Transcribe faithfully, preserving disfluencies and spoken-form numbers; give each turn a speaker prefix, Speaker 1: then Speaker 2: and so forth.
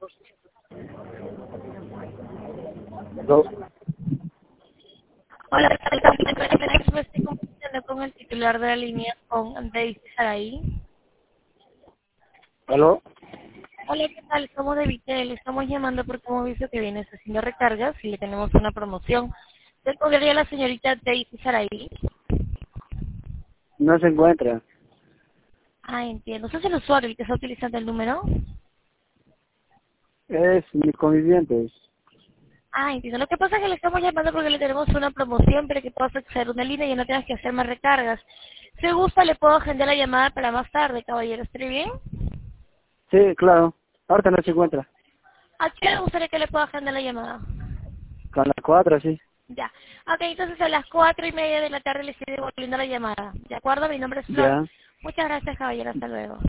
Speaker 1: ¿Aló?
Speaker 2: Hola, ¿qué tal? Me estoy comunicando con el titular de la línea, con Daisy Saray.
Speaker 1: ¿Aló?
Speaker 2: Hola, ¿qué tal? Somos de Vitel, estamos llamando porque hemos visto que vienes haciendo recargas y le tenemos una promoción. ¿Te podría la señorita Daisy Saray?
Speaker 1: No se encuentra.
Speaker 2: Ah, entiendo. ¿Sos el usuario el que está utilizando el número?
Speaker 1: Es mis convivientes.
Speaker 2: Ah, entiendo. Lo que pasa es que le estamos llamando porque le tenemos una promoción para que puedas acceder a una línea y no tengas que hacer más recargas. Si gusta, le puedo agendar la llamada para más tarde, caballero. ¿Está bien?
Speaker 1: Sí, claro. Ahorita no se encuentra.
Speaker 2: ¿A qué le gustaría que le pueda agendar la llamada?
Speaker 1: Con las cuatro, sí.
Speaker 2: Ya. Ok, entonces a las cuatro y media de la tarde le estoy devolviendo la llamada. ¿De acuerdo? Mi nombre es Flor.
Speaker 1: Ya.
Speaker 2: Muchas gracias, caballero. Hasta luego.